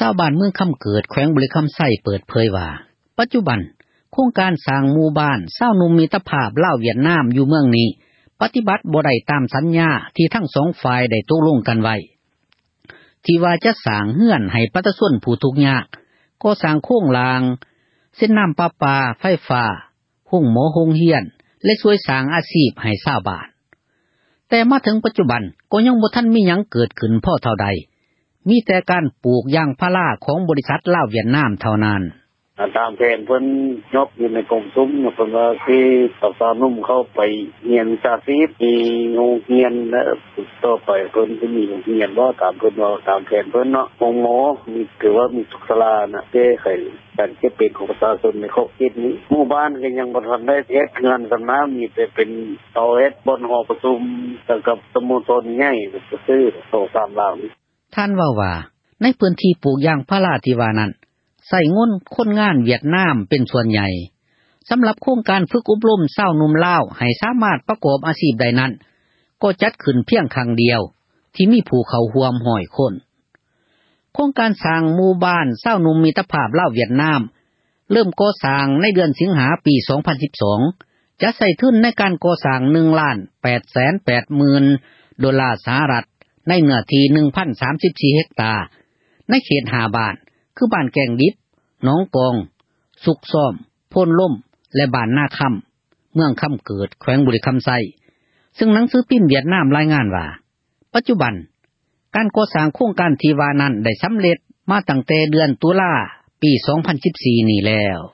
าวบ้านเมืองคำเกิดแขวงบุรีคำไส้เปิดเผยว่าปัจจุบันโครงการสร้างหมู่บ้านชาวหนุ่มมิตรภาพลาวเวียดนามอยู่เมืองนี้ปฏิบัติบ่ได้ตามสัญญาที่ทั้งสองฝ่ายได้ตกลงกันไว้ที่ว่าจะสร้างเรือนให้ประชาชนผู้ทุกข์ยากก็สร้างโครงรางเส้นน้ำประปาไฟฟ้าห้องหมอโรงเรียนและช่วยสร้างอาชีพให้ชาวบ้านแต่มาถึงปัจจุบันก็ยังบ่ทันมีหยังเกิดขึ้นพอเท่าใดมีแต่การปลูกยางพาราของบริษัทลาวเวียดนามเท่านั้นตามแผนเพิ่นยกอยู่ในกรมซุ้มเพิ่นว่าที่สาวๆนุ่มเข้าไปเรียนสาธิตมีโรงเรียนและต่อไปเพิ่นสิมีโรงเรียนบ่ตามเพิ่นว่าตามแผนเพิ่นเนาะโรงหมอมีถือว่ามีสุขศาลานะแก้ไขการเก็บเป็นของประชาชนในครอบครัวนี้หมู่บ้านก็ยังบ่ทันได้เฮ็ดงานสำนักมีแต่เป็นเตาเฮ็ดบนหอประชุมกับสโมสรใหญ่ก็คือ2-3หลังท่านว่าในพื้นที่ปลูกยางพาราที่ว่านั้นใส่เงินคนงานเวียดนามเป็นส่วนใหญ่สำหรับโครงการฝึกอบรมชาวหนุ่มลาวให้สามารถประกอบอาชีพใดนั้นก็จัดขึ้นเพียงครั้งเดียวที่มีผู้เข้าร่วม100คนโครงการสร้างหมู่บ้านชาวหนุ่มมิตรภาพลาวเวียดนามเริ่มก่อสร้างในเดือนสิงหาปี2012จะใช้ทุนในการก่อสร้าง $1,880,000 สหรัฐในเนื้อที่ 1,034 เฮกตาร์ในเขต5บ้านคือบ้านแกงดิบหนองกองสุกซ่อมโพนล่มและบ้านนาคำเมืองคำเกิดแขวงบุรีคำไซซึ่งหนังสือพิมพ์เวียดนามรายงานว่าปัจจุบันการก่อสร้างโครงการที่ว่านั้นได้สำเร็จมาตั้งแต่เดือนตุลาปี2014นี้แล้ว